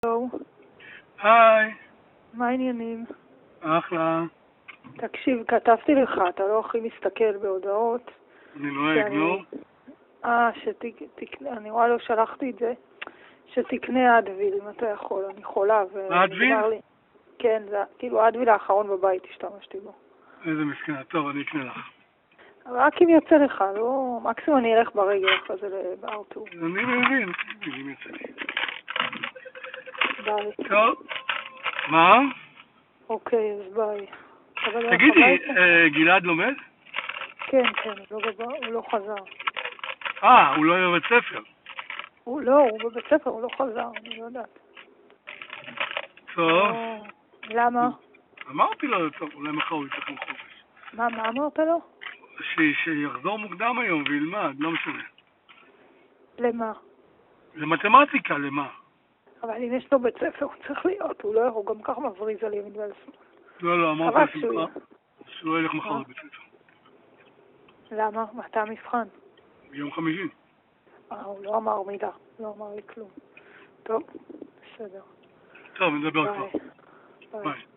הלו, היי, מה העניינים? אחלה. תקשיב, כתבתי לך, אתה לא הכי מסתכל בהודעות. אני נוהג, נו. אני רואה לא שלחתי את זה, שתקנה אדוויל אם אתה יכול, אני חולה אדוויל? כן, זה כאילו האדוויל האחרון בבית השתמשתי בו. איזה מסכנה, טוב, אני אקנה לך. רק אם יוצא לך, לא, מקסימום אני אלך ברגל אחרי זה בארטור. אני מבין, אם יוצא לי. ביי. טוב, מה? אוקיי, אז ביי. תגידי, גלעד לומד? כן, הוא לא חזר. הוא לא בבית ספר. הוא בבית ספר, הוא לא חזר, אני לא יודעת. טוב. למה? אמרתי לו, טוב, אולי מחר הוא יצטרך לחופש. מה אמרת לו? שיחזור מוקדם היום וילמד, לא משנה. למה? למתמטיקה, למה? אבל אם יש לו בית ספר, הוא צריך להיות, הוא גם כך מבריז על ימין ועל שמאל. לא, אמרתי לשמחה שהוא לא ילך מחר לבית ספר. למה? מתי המבחן? ביום חמישי. הוא לא אמר מילה, לא אמר לי כלום. טוב, בסדר. טוב, נדבר כבר. ביי. ביי.